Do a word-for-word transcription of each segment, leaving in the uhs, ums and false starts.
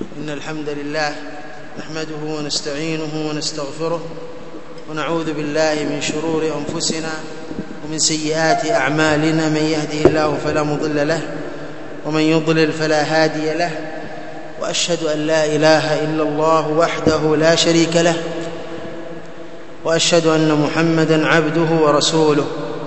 إن الحمد لله نحمده ونستعينه ونستغفره ونعوذ بالله من شرور أنفسنا ومن سيئات أعمالنا. من يهده الله فلا مضل له ومن يضلل فلا هادي له، وأشهد أن لا إله إلا الله وحده لا شريك له، وأشهد أن محمدًا عبده ورسوله.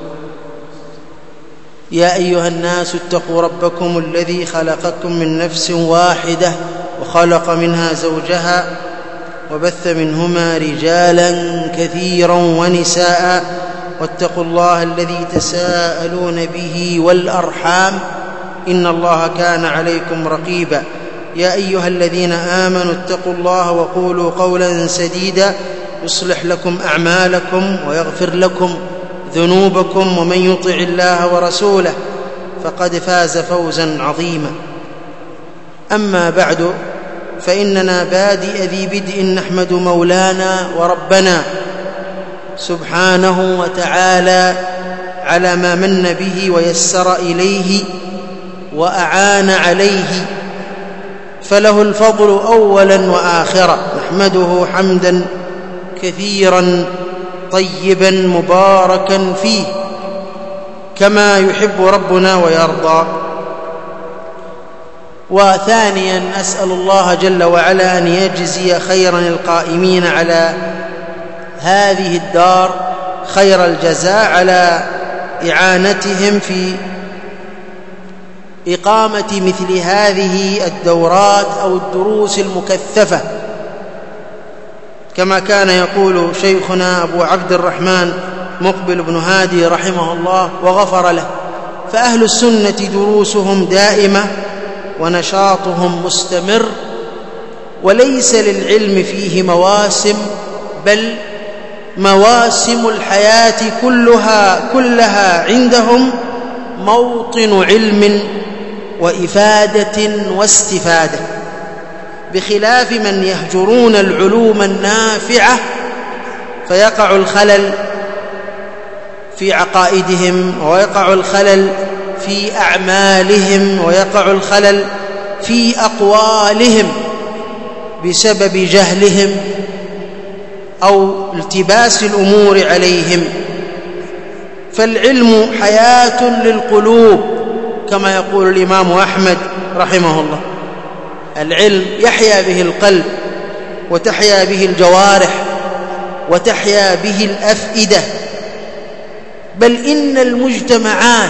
يا أيها الناس اتقوا ربكم الذي خلقكم من نفس واحدة وخلق منها زوجها وبث منهما رجالا كثيرا ونساء، واتقوا الله الذي تساءلون به والأرحام إن الله كان عليكم رقيبا. يا أيها الذين آمنوا اتقوا الله وقولوا قولا سديدا يصلح لكم أعمالكم ويغفر لكم ذنوبكم، ومن يطع الله ورسوله فقد فاز فوزا عظيما. أما بعد، فإننا بادئ ذي بدء نحمد مولانا وربنا سبحانه وتعالى على ما من به ويسر إليه وأعان عليه، فله الفضل أولا وآخرا. نحمده حمدا كثيرا طيبا مباركا فيه كما يحب ربنا ويرضى. وثانيا أسأل الله جل وعلا أن يجزي خيرا القائمين على هذه الدار خير الجزاء على إعانتهم في إقامة مثل هذه الدورات أو الدروس المكثفة، كما كان يقول شيخنا أبو عبد الرحمن مقبل بن هادي رحمه الله وغفر له: فأهل السنة دروسهم دائمة ونشاطهم مستمر، وليس للعلم فيه مواسم، بل مواسم الحياة كلها كلها عندهم موطن علم وإفادة واستفادة، بخلاف من يهجرون العلوم النافعة فيقع الخلل في عقائدهم، ويقع الخلل في أعمالهم، ويقع الخلل في أقوالهم بسبب جهلهم أو التباس الأمور عليهم. فالعلم حياة للقلوب كما يقول الإمام أحمد رحمه الله. العلم يحيا به القلب، وتحيا به الجوارح، وتحيا به الأفئدة، بل إن المجتمعات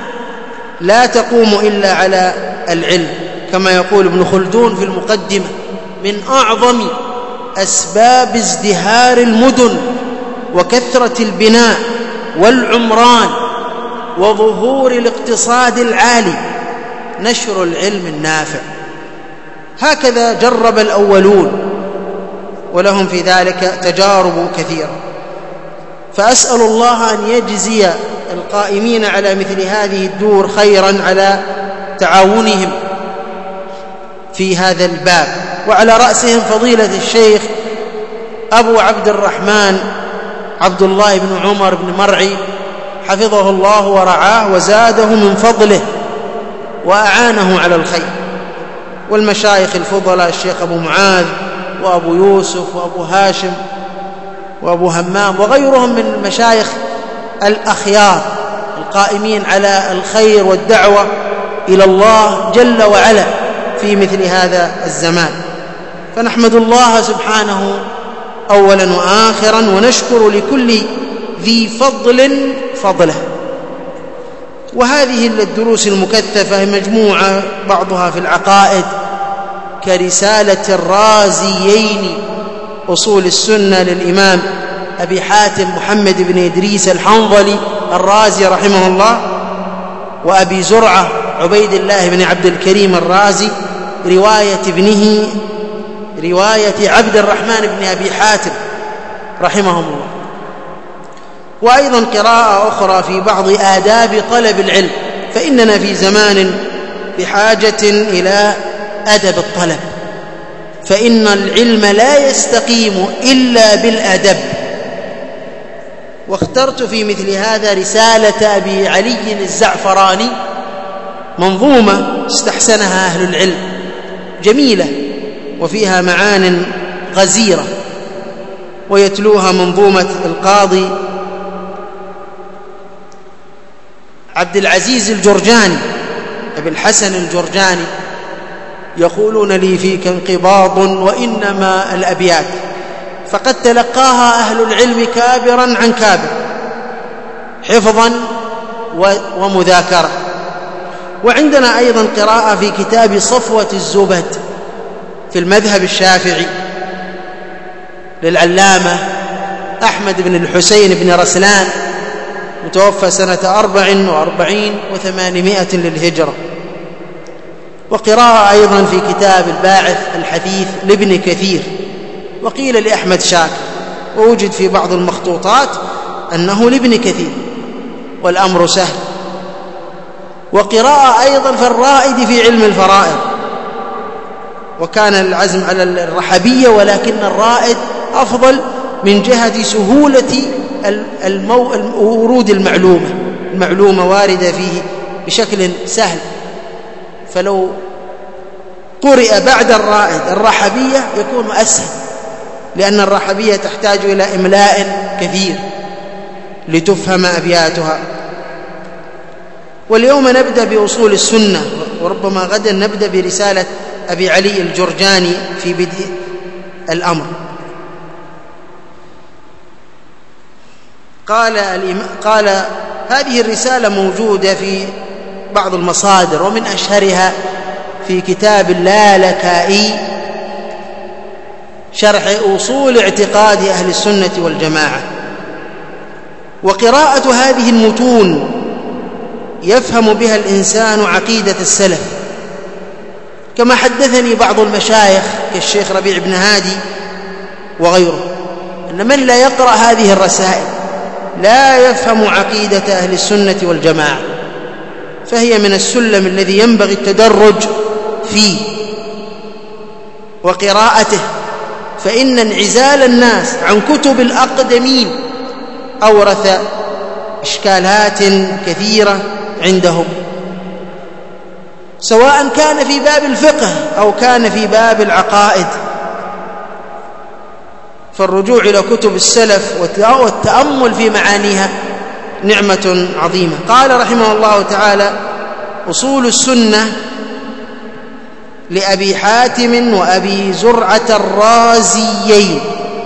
لا تقوم إلا على العلم، كما يقول ابن خلدون في المقدمة: من أعظم أسباب ازدهار المدن وكثرة البناء والعمران وظهور الاقتصاد العالي نشر العلم النافع. هكذا جرب الأولون، ولهم في ذلك تجارب كثيرة. فأسأل الله أن يجزي القائمين على مثل هذه الدور خيرا على تعاونهم في هذا الباب، وعلى رأسهم فضيلة الشيخ أبو عبد الرحمن عبد الله بن عمر بن مرعي حفظه الله ورعاه وزاده من فضله وأعانه على الخير، والمشايخ الفضلاء الشيخ أبو معاذ وأبو يوسف وأبو هاشم وأبو همام وغيرهم من المشايخ الأخيار القائمين على الخير والدعوة إلى الله جل وعلا في مثل هذا الزمان. فنحمد الله سبحانه أولا وآخرا، ونشكر لكل ذي فضل فضله. وهذه الدروس المكثفة مجموعة، بعضها في العقائد كرسالة الرازيين أصول السنة للإمام أبي حاتم محمد بن إدريس الحنظلي الرازي رحمه الله، وأبي زرعة عبيد الله بن عبد الكريم الرازي، رواية ابنه رواية عبد الرحمن بن أبي حاتم رحمهم الله. وأيضا قراءة أخرى في بعض آداب طلب العلم، فإننا في زمان بحاجة إلى أدب الطلب، فإن العلم لا يستقيم إلا بالأدب. واخترت في مثل هذا رسالة أبي علي الزعفراني، منظومة استحسنها أهل العلم، جميلة وفيها معان غزيرة، ويتلوها منظومة القاضي عبد العزيز الجرجاني أبي الحسن الجرجاني. يقولون لي فيك انقباض وإنما الأبيات، فقد تلقاها أهل العلم كابرا عن كابر، حفظا ومذاكرة. وعندنا أيضا قراءة في كتاب صفوة الزبد في المذهب الشافعي للعلامة أحمد بن الحسين بن رسلان، متوفى سنة أربع وأربعين وثمانمائة للهجرة. وقراءة أيضا في كتاب الباعث الحثيث لابن كثير، وقيل لأحمد شاكر، ووجد في بعض المخطوطات أنه لابن كثير، والأمر سهل. وقراءة أيضا في الرائد في علم الفرائض، وكان العزم على الرحبية، ولكن الرائد أفضل من جهة سهولة المو... ورود المعلومة المعلومة واردة فيه بشكل سهل، فلو قرئ بعد الرائد الرحبية يكون أسهل، لأن الرحبية تحتاج إلى إملاء كثير لتفهم أبياتها. واليوم نبدأ بأصول السنة، وربما غدا نبدأ برسالة أبي علي الجرجاني في بدء الأمر. قال قال هذه الرسالة موجودة في بعض المصادر، ومن أشهرها في كتاب اللالكائي شرح أصول اعتقاد أهل السنة والجماعة. وقراءة هذه المتون يفهم بها الإنسان عقيدة السلف، كما حدثني بعض المشايخ كالشيخ ربيع بن هادي وغيره أن من لا يقرأ هذه الرسائل لا يفهم عقيدة أهل السنة والجماعة، فهي من السلم الذي ينبغي التدرج فيه وقراءته، فإن انعزال الناس عن كتب الأقدمين أورث إشكالات كثيرة عندهم، سواء كان في باب الفقه أو كان في باب العقائد. فالرجوع إلى كتب السلف والتأمل في معانيها نعمة عظيمة. قال رحمه الله تعالى: أصول السنة لأبي حاتم وأبي زرعة الرازيين،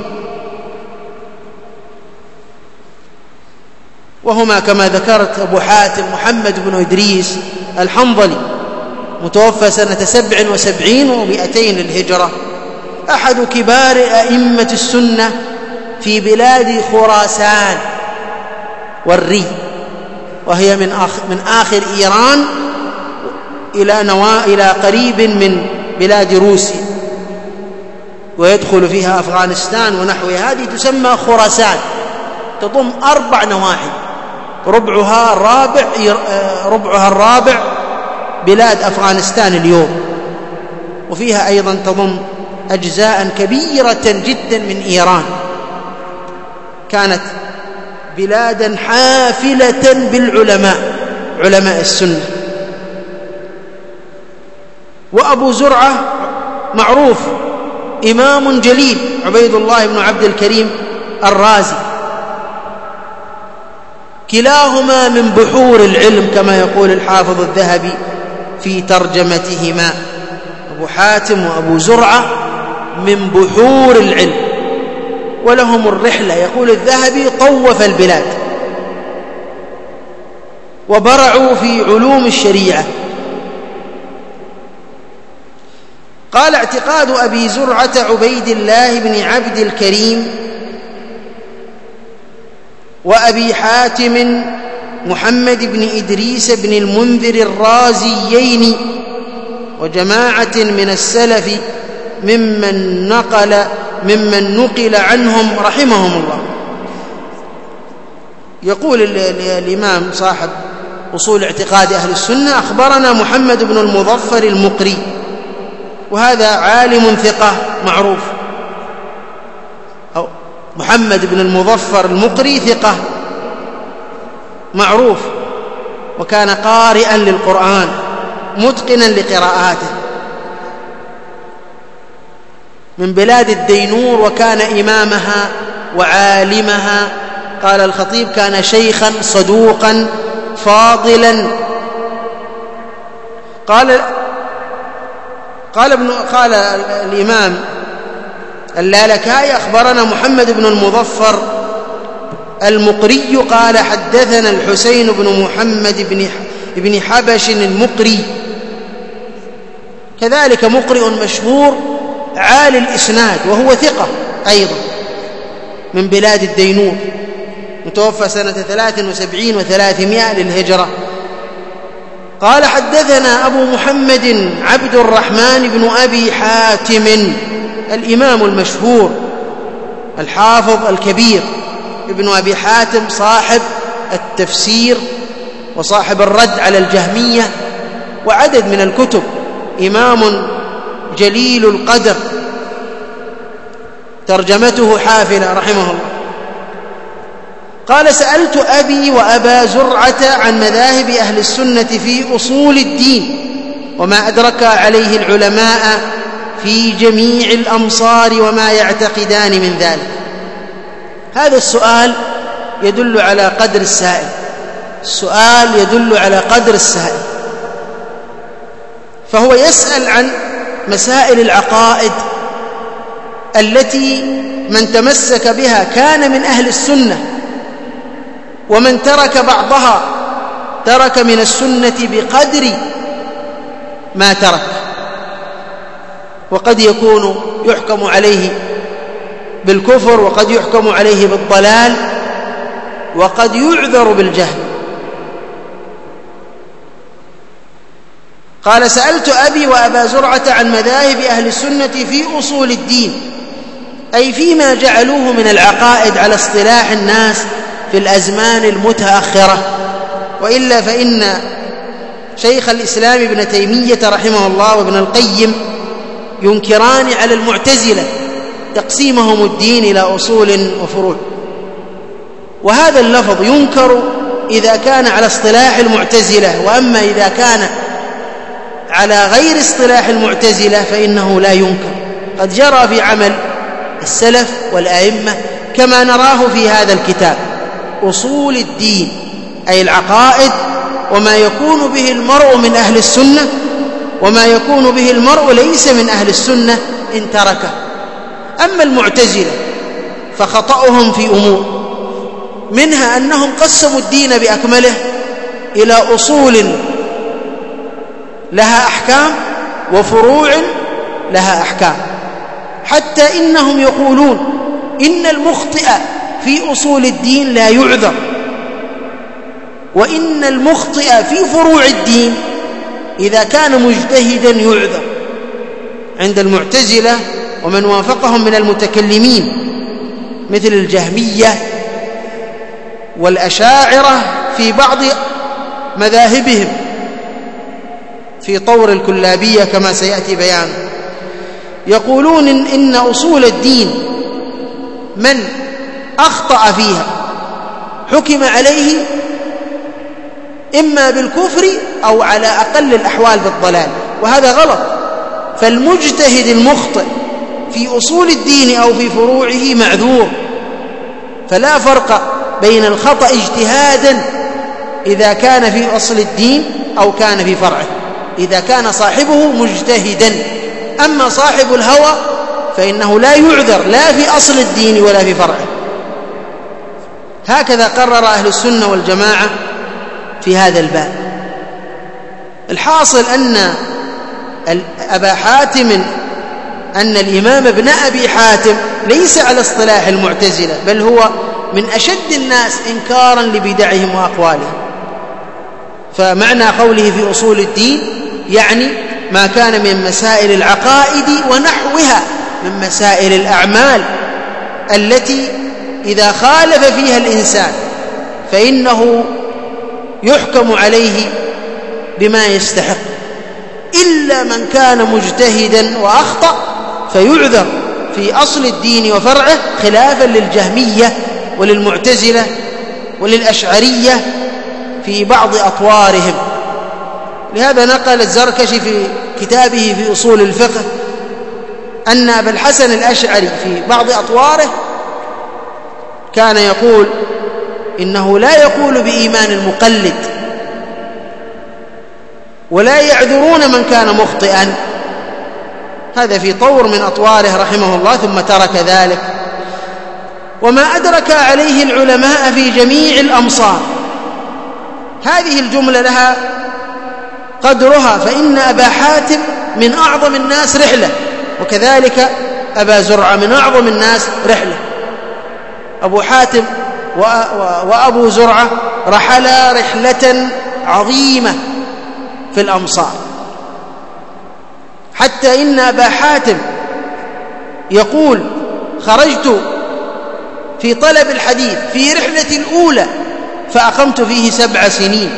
وهما كما ذكرت أبو حاتم محمد بن إدريس الحنظلي، متوفى سنة سبع وسبعين ومئتين للهجرة، أحد كبار أئمة السنة في بلاد خراسان والري، وهي من آخر, من آخر إيران إلى, نوا إلى قريب من بلاد روسيا، ويدخل فيها أفغانستان ونحوها. هذه تسمى خراسان، تضم أربع نواحي، ربعها الرابع ربعها الرابع بلاد أفغانستان اليوم، وفيها أيضا تضم أجزاء كبيرة جدا من إيران. كانت بلادا حافلة بالعلماء، علماء السنة. وأبو زرعة معروف، إمام جليل، عبيد الله بن عبد الكريم الرازي، كلاهما من بحور العلم كما يقول الحافظ الذهبي في ترجمتهما. أبو حاتم وأبو زرعة من بحور العلم، ولهم الرحلة، يقول الذهبي: طوف البلاد وبرعوا في علوم الشريعة. قال: اعتقاد أبي زرعة عبيد الله بن عبد الكريم وأبي حاتم محمد بن إدريس بن المنذر الرازيين وجماعة من السلف ممن نقل ممن نقل عنهم رحمهم الله. يقول الإمام صاحب أصول اعتقاد أهل السنة: أخبرنا محمد بن المظفر المقري، وهذا عالم ثقة معروف، أو محمد بن المظفر المقري ثقة معروف، وكان قارئا للقرآن متقنا لقراءاته. من بلاد الدينور وكان إمامها وعالمها. قال الخطيب: كان شيخا صدوقا فاضلا. قال قال ابن قال الإمام اللالكائي: أخبرنا محمد بن المظفر المقري قال: حدثنا الحسين بن محمد بن بن حبش المقري، كذلك مقرئ مشهور عالي الإسناد وهو ثقة أيضا من بلاد الدينور، متوفى سنة ثلاث وسبعين وثلاثمائة للهجرة. قال: حدثنا أبو محمد عبد الرحمن بن أبي حاتم الإمام المشهور الحافظ الكبير ابن أبي حاتم، صاحب التفسير وصاحب الرد على الجهمية وعدد من الكتب، إمام جليل القدر، ترجمته حافلة رحمه الله. قال: سألت أبي وأبا زرعة عن مذاهب أهل السنة في أصول الدين وما أدرك عليه العلماء في جميع الأمصار وما يعتقدان من ذلك. هذا السؤال يدل على قدر السائل، السؤال يدل على قدر السائل، فهو يسأل عن مسائل العقائد التي من تمسك بها كان من أهل السنة، ومن ترك بعضها ترك من السنة بقدر ما ترك، وقد يكون يحكم عليه بالكفر، وقد يحكم عليه بالضلال، وقد يعذر بالجهل. قال: سألت أبي وأبا زرعة عن مذاهب أهل السنة في أصول الدين، أي فيما جعلوه من العقائد على اصطلاح الناس في الأزمان المتأخرة، وإلا فإن شيخ الإسلام ابن تيمية رحمه الله وابن القيم ينكران على المعتزلة تقسيمهم الدين إلى أصول وفروع، وهذا اللفظ ينكر إذا كان على اصطلاح المعتزلة، وأما إذا كان على غير اصطلاح المعتزلة فإنه لا ينكر. قد جرى في عمل السلف والأئمة كما نراه في هذا الكتاب، أصول الدين أي العقائد، وما يكون به المرء من أهل السنة وما يكون به المرء ليس من أهل السنة إن تركه. أما المعتزلة فخطأهم في أمور، منها أنهم قسموا الدين بأكمله إلى أصول لها أحكام وفروع لها أحكام، حتى إنهم يقولون إن المخطئ في أصول الدين لا يعذر، وإن المخطئ في فروع الدين إذا كان مجتهدا يعذر. عند المعتزلة ومن وافقهم من المتكلمين مثل الجهمية والأشاعرة في بعض مذاهبهم في طور الكلابية كما سيأتي بيانه، يقولون إن, إن أصول الدين من أخطأ فيها حكم عليه إما بالكفر أو على أقل الأحوال بالضلال، وهذا غلط. فالمجتهد المخطئ في أصول الدين أو في فروعه معذور، فلا فرق بين الخطأ اجتهادا إذا كان في أصل الدين أو كان في فرعه، إذا كان صاحبه مجتهدا. أما صاحب الهوى فإنه لا يعذر لا في أصل الدين ولا في فرعه. هكذا قرر أهل السنة والجماعة في هذا الباب. الحاصل أن أبا حاتم أن الإمام ابن أبي حاتم ليس على اصطلاح المعتزلة، بل هو من أشد الناس إنكارا لبدعهم وأقوالهم. فمعنى قوله في أصول الدين يعني ما كان من مسائل العقائد ونحوها من مسائل الأعمال التي إذا خالف فيها الإنسان فإنه يحكم عليه بما يستحق، إلا من كان مجتهدا وأخطأ فيعذر في أصل الدين وفرعه، خلافا للجهمية وللمعتزلة وللأشعرية في بعض أطوارهم. لهذا نقل الزركشي في كتابه في أصول الفقه أن أبا الحسن الأشعري في بعض أطواره كان يقول إنه لا يقول بإيمان المقلد، ولا يعذرون من كان مخطئا. هذا في طور من أطواره رحمه الله، ثم ترك ذلك. وما أدرك عليه العلماء في جميع الأمصار، هذه الجملة لها قدرها، فإن أبا حاتم من أعظم الناس رحلة، وكذلك أبا زرعة من أعظم الناس رحلة. أبو حاتم وأبو زرعة رحلا رحلة عظيمة في الأمصار، حتى إن أبا حاتم يقول: خرجت في طلب الحديث في رحلة الأولى فأقمت فيه سبع سنين.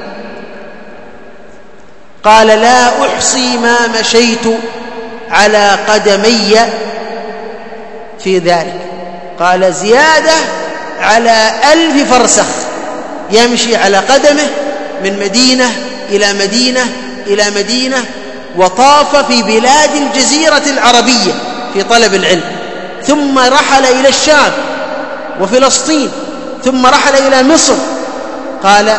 قال: لا أحصي ما مشيت على قدمي في ذلك. قال: زيادة على ألف فرسخ يمشي على قدمه من مدينة إلى مدينة إلى مدينة، وطاف في بلاد الجزيرة العربية في طلب العلم، ثم رحل إلى الشام وفلسطين، ثم رحل إلى مصر. قال: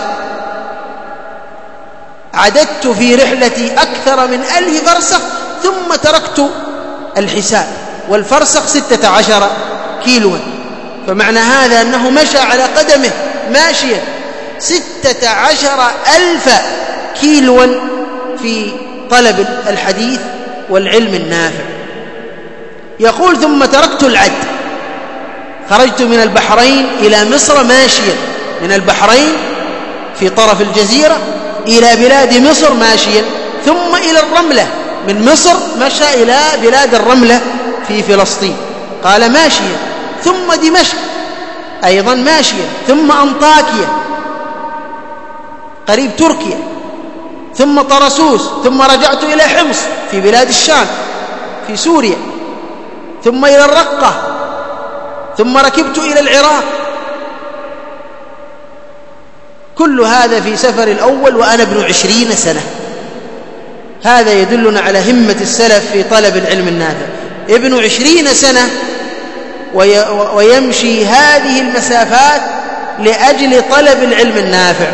عددت في رحلتي أكثر من ألف فرسخ ثم تركت الحساب، والفرسخ ستة عشر كيلوا. فمعنى هذا أنه مشى على قدمه ماشيا ستة عشر ألف كيلوا في طلب الحديث والعلم النافع. يقول: ثم تركت العد، خرجت من البحرين إلى مصر ماشيا، من البحرين في طرف الجزيرة إلى بلاد مصر ماشيا، ثم إلى الرملة، من مصر مشى إلى بلاد الرملة في فلسطين. قال: ماشيا، ثم دمشق أيضا ماشيا، ثم أنطاكيا قريب تركيا، ثم طرسوس، ثم رجعت إلى حمص في بلاد الشام في سوريا، ثم إلى الرقة، ثم ركبت إلى العراق. كل هذا في سفر الأول وأنا ابن عشرين سنة. هذا يدلنا على همة السلف في طلب العلم النافع. ابن عشرين سنة ويمشي هذه المسافات لأجل طلب العلم النافع.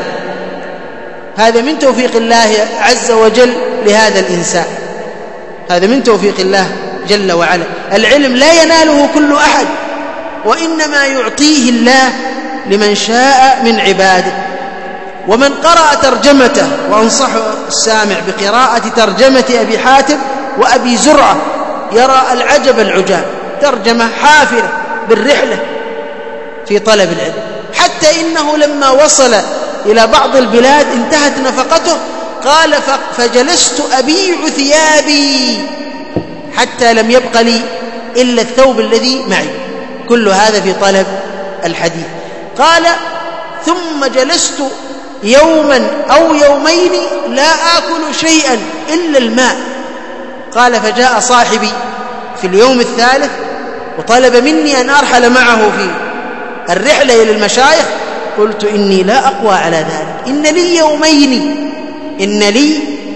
هذا من توفيق الله عز وجل لهذا الإنسان، هذا من توفيق الله جل وعلا. العلم لا يناله كل أحد، وإنما يعطيه الله لمن شاء من عباده. ومن قرأ ترجمته، وأنصح السامع بقراءة ترجمة أبي حاتم وأبي زرعة، يرى العجب العجاب. ترجمة حافلة بالرحلة في طلب العلم، حتى إنه لما وصل إلى بعض البلاد انتهت نفقته. قال: فجلست أبيع ثيابي حتى لم يبق لي إلا الثوب الذي معي. كل هذا في طلب الحديث. قال: ثم جلست يوما أو يومين لا آكل شيئا إلا الماء. قال: فجاء صاحبي في اليوم الثالث وطلب مني أن أرحل معه في الرحلة إلى المشايخ. قلت: إني لا أقوى على ذلك، إن لي يومين، إن لي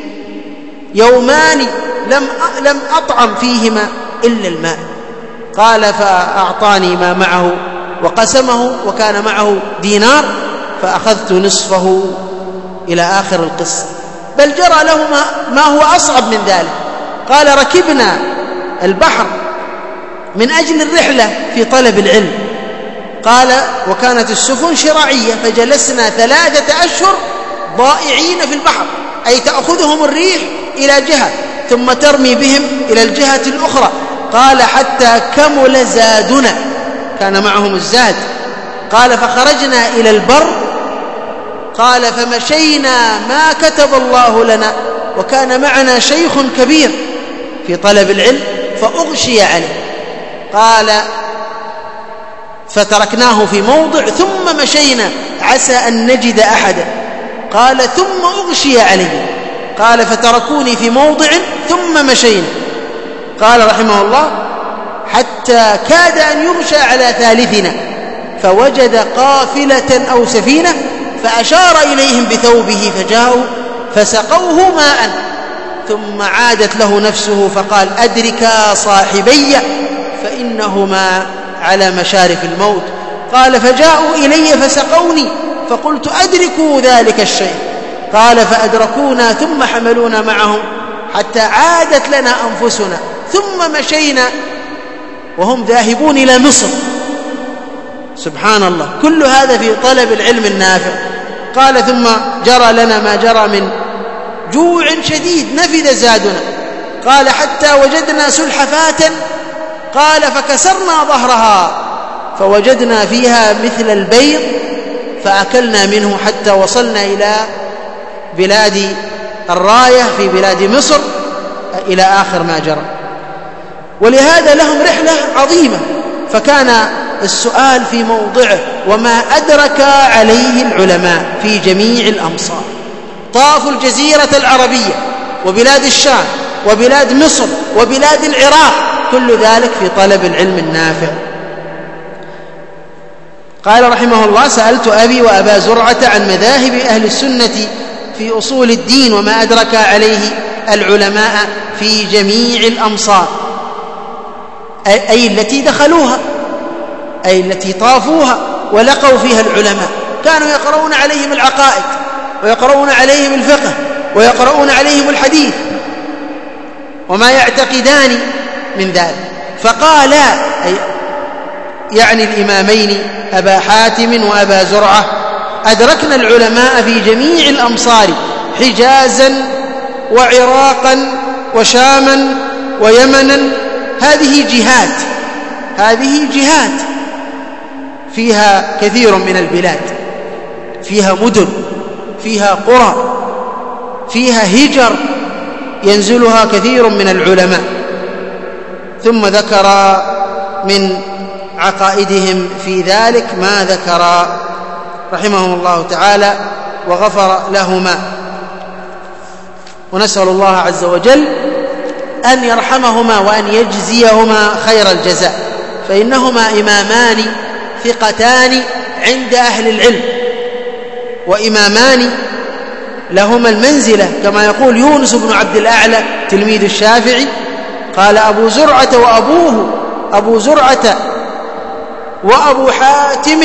يومان لم لم أطعم فيهما إلا الماء. قال: فأعطاني ما معه وقسمه، وكان معه دينار، فأخذت نصفه إلى آخر القصة. بل جرى له ما, ما هو أصعب من ذلك. قال: ركبنا البحر من أجل الرحلة في طلب العلم. قال: وكانت السفن شراعية، فجلسنا ثلاثة أشهر ضائعين في البحر، أي تأخذهم الريح إلى جهة ثم ترمي بهم إلى الجهة الأخرى. قال: حتى كمل زادنا، كان معهم الزاد. قال: فخرجنا إلى البر. قال: فمشينا ما كتب الله لنا، وكان معنا شيخ كبير في طلب العلم فأغشي عليه. قال: فتركناه في موضع ثم مشينا عسى أن نجد أحدا. قال: ثم أغشي عليه. قال: فتركوني في موضع ثم مشينا. قال رحمه الله: حتى كاد أن يغشى على ثالثنا، فوجد قافلة أو سفينة فأشار إليهم بثوبه فجاءوا فسقوه ماء، ثم عادت له نفسه فقال أدركا صاحبي فإنهما على مشارف الموت. قال فجاءوا إلي فسقوني فقلت أدركوا ذلك الشيء. قال فأدركونا ثم حملونا معهم حتى عادت لنا أنفسنا ثم مشينا وهم ذاهبون إلى مصر. سبحان الله، كل هذا في طلب العلم النافع. قال ثم جرى لنا ما جرى من جوع شديد نفذ زادنا. قال حتى وجدنا سلحفاة، قال فكسرنا ظهرها فوجدنا فيها مثل البيض فأكلنا منه حتى وصلنا إلى بلاد الراية في بلاد مصر إلى آخر ما جرى. ولهذا لهم رحلة عظيمة. فكان السؤال في موضعه وما أدرك عليه العلماء في جميع الأمصار. طافوا الجزيرة العربية وبلاد الشام وبلاد مصر وبلاد العراق، كل ذلك في طلب العلم النافع. قال رحمه الله سألت أبي وأبا زرعة عن مذاهب أهل السنة في أصول الدين وما أدرك عليه العلماء في جميع الأمصار، أي التي دخلوها، أي التي طافوها ولقوا فيها العلماء. كانوا يقرؤون عليهم العقائد ويقرؤون عليهم الفقه ويقرؤون عليهم الحديث وما يعتقدان من ذلك. فقال أي يعني الإمامين أبا حاتم وأبا زرعة أدركنا العلماء في جميع الأمصار حجازا وعراقا وشاما ويمنا. هذه جهات هذه جهات فيها كثير من البلاد، فيها مدن، فيها قرى، فيها هجر ينزلها كثير من العلماء. ثم ذكر من عقائدهم في ذلك ما ذكر رحمهم الله تعالى وغفر لهما. ونسأل الله عز وجل أن يرحمهما وأن يجزيهما خير الجزاء، فإنهما إمامان ثقتان عند أهل العلم، وإمامان لهما المنزلة، كما يقول يونس بن عبد الأعلى تلميذ الشافعي قال أبو زرعة وأبوه أبو زرعة وأبو حاتم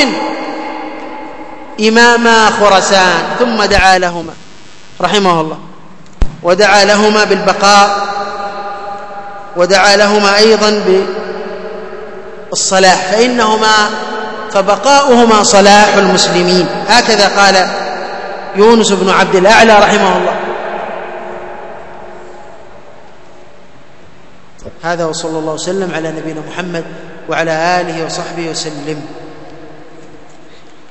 إماما خرسان. ثم دعا لهما رحمه الله، ودعا لهما بالبقاء، ودعا لهما أيضا بالصلاح، فإنهما فبقاؤهما صلاح المسلمين. هكذا قال يونس بن عبد الأعلى رحمه الله. هذا وصلى الله وسلم على نبينا محمد وعلى آله وصحبه وسلم.